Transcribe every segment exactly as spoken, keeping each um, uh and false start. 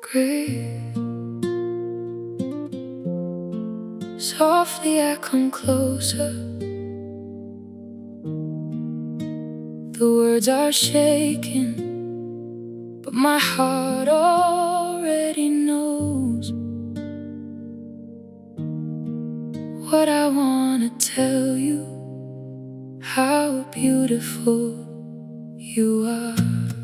Grace. Softly I come closer. The words are shaking, but my heart already knows what I wanna tell you, how beautiful you are.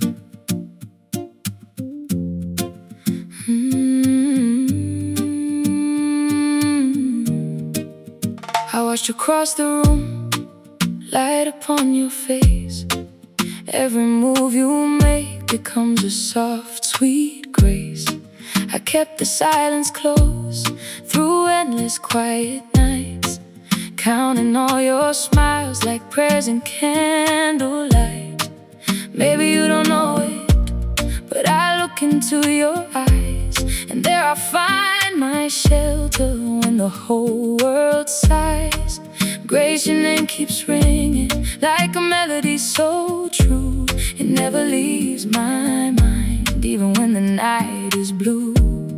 I watched you cross the room, light upon your face. Every move you make becomes a soft, sweet grace. I kept the silence close through endless quiet nights, counting all your smiles like prayers in candlelight. Maybe you don't know it, but I look into your eyes, and there I find my shelter when the whole world sighs. Grace, your name keeps ringing like a melody so true. It never leaves my mind, even when the night is blue.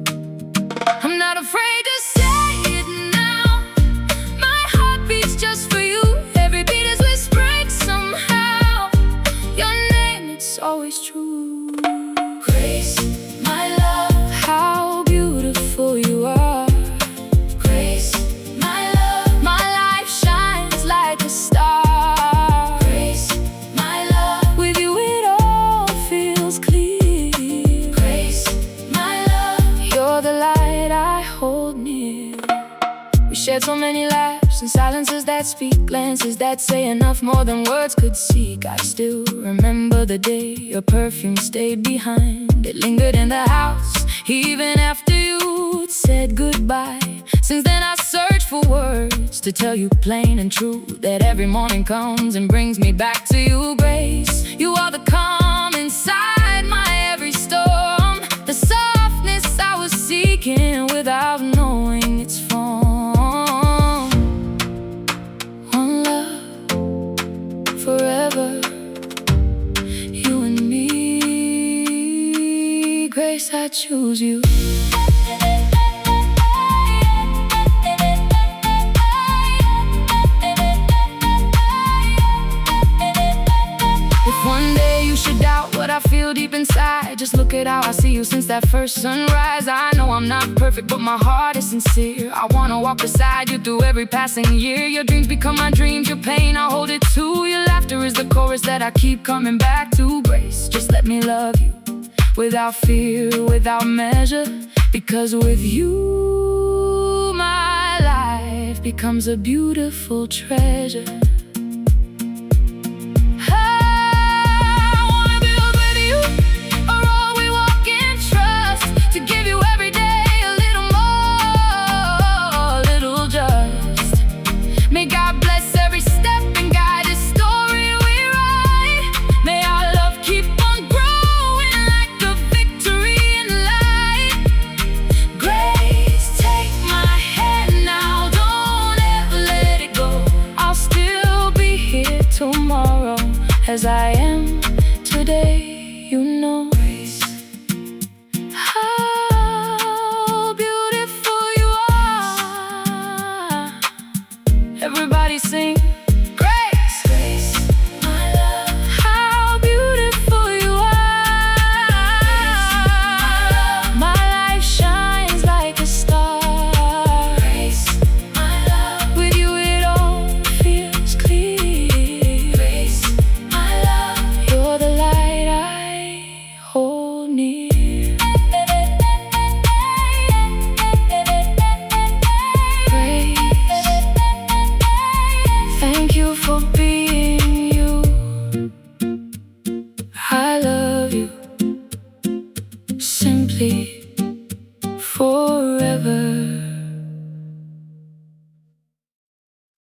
I'm not afraid to say it now. My heart beats just for you. Every beat is whispering somehow. Your name, it's always true. Grace, my love, how beautiful you are. Grace, my love, my life shines like a star. Grace, my love, with you it all feels clear. Grace, my love, you're the light I hold near. We shared so many laughs and silences that speak, glances that say enough more than words could seek. I still remember the day your perfume stayed behind. It lingered in the house even after you said goodbye. Since then I search for words to tell you plain and true that every morning comes and brings me back to you. Grace, you are the calm inside my every storm, the softness I was seeking without knowing its form. One love, forever, you and me. Grace, I choose you. If one day you should doubt what I feel deep inside, just look at how I see you since that first sunrise. I know I'm not perfect, but my heart is sincere. I wanna walk beside you through every passing year. Your dreams become my dreams, your pain, I hold it too. Your laughter is the chorus that I keep coming back to. Grace, just let me love you without fear, without measure. Because with you, my life becomes a beautiful treasure.